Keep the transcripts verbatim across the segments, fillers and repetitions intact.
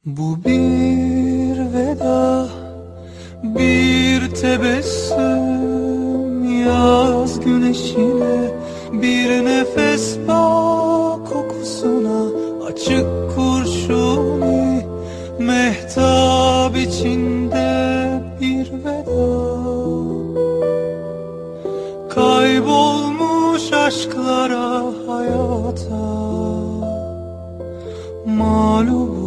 Bu bir veda, bir tebessüm yaz güneşine, bir nefes bağ kokusuna, açık kurşuni mehtap içinde bir veda. Kaybolmuş aşklara, hayata mağlubum.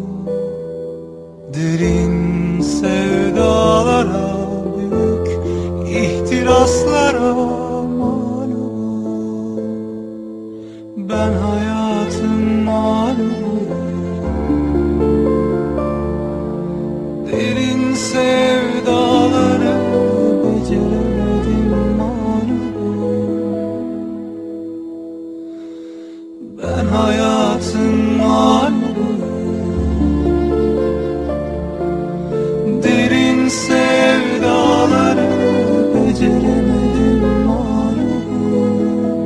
Derin sevdalara, büyük ihtiraslara mağlubum. Ben hayatın mağlubuyum. Derin sevdaları beceremedim, mağlubum. Ben hayatın mağlubuyum. Derin sevdaları beceremedim, mağlubum.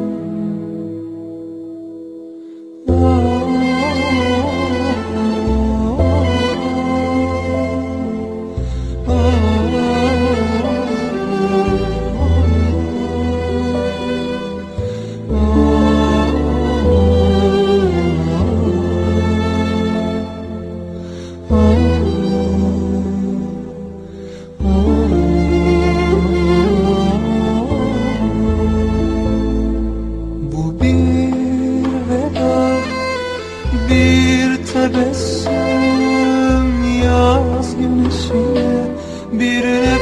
Bu bir veda, bir tebessüm yaz güneşine, bir